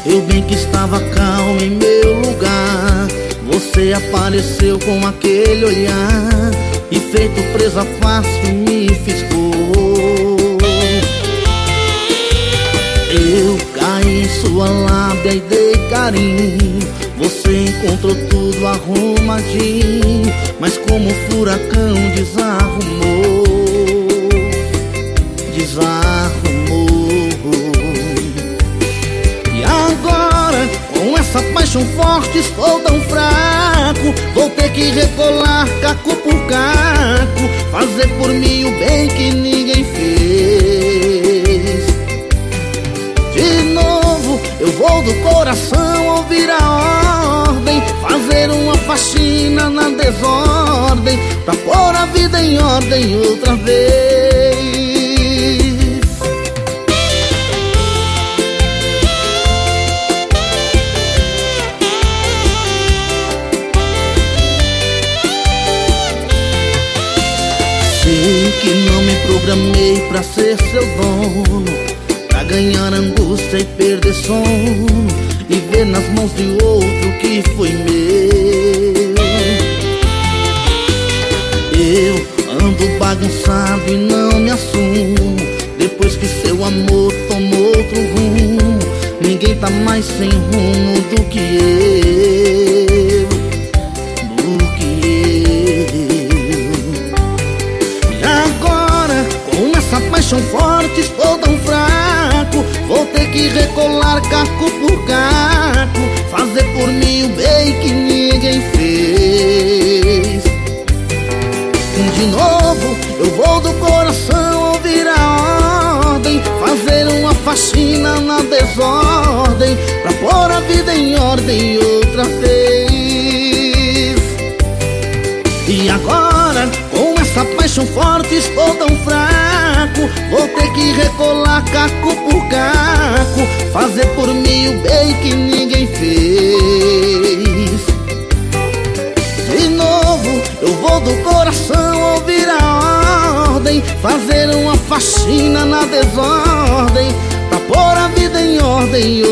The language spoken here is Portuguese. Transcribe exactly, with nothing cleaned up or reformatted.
Eu bem que estava calmo em meu lugar, você apareceu com aquele olhar e feito presa fácil me fisgou. Eu caí em sua lábia e dei carinho, você encontrou tudo arrumadinho, mas como um furacão desarrumou, desarrumou. E agora, com essa paixão forte, estou tão fraco, vou ter que recolar caco por caco, fazer por mim o bem que ninguém fez. De novo, eu vou do coração ouvir a ordem, fazer uma faxina na desordem, pra pôr a vida em ordem outra vez. Sei que não me programei pra ser seu dono, pra ganhar angústia e perder sono, e ver nas mãos de outro que foi meu. Eu ando bagunçado e não me assumo, depois que seu amor tomou outro rumo. Ninguém tá mais sem rumo do que eu, do que eu. E agora, com essa paixão forte, estou tão fraco, vou ter que recolar caco por caco, fazer por mim o bem que ninguém fez. De novo, eu vou do coração ouvir a ordem, fazer uma faxina na desordem, pra pôr a vida em ordem outra vez. E agora, com essa paixão forte, estou tão fraco, vou ter que recolar caco por caco, fazer por mim o bem que ninguém fez. De novo, eu vou do coração ouvir a ordem, fazer uma faxina na desordem, pra pôr a vida em ordem